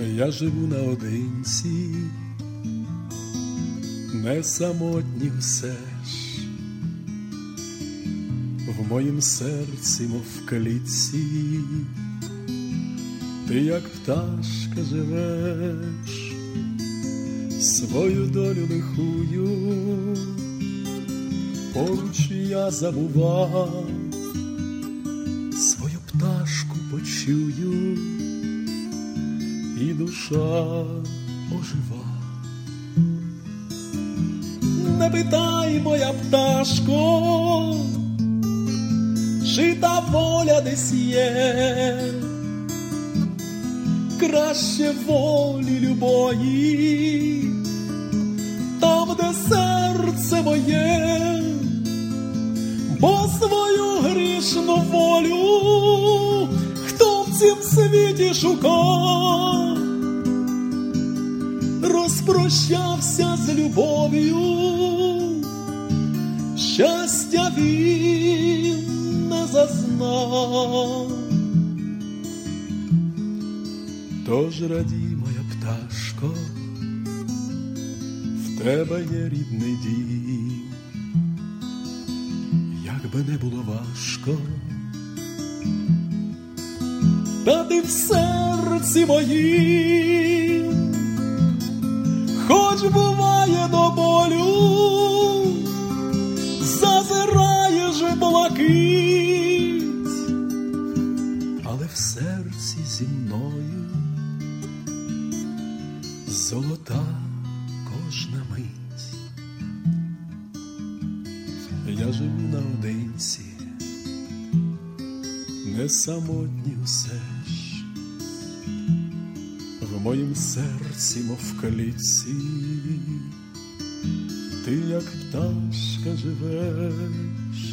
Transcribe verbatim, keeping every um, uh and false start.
Я живу наодинці, не самотній все ж, в моїм серці, мов в клітці, ти, як пташка, живеш, свою долю лихую, поруч я забував, свою пташку почую, і душа ожива. Не питай, моя пташко, чи та воля десь є, краще волі любої, там, де серце моє, бо свою грішну волю хто в цім світі шукав, розпрощався з любов'ю, щастя він не зазнав. Тож радій, моя пташко, в тебе є рідний дім, як би не було важко, та ти в серці моїм, хоч буває до болю, зазираєш блакить, але в серці зі мною золота кожна мить. Я живу наодинці, не самотній усе ж, в моїм серці, мов в клітці, ти, як пташка, живеш,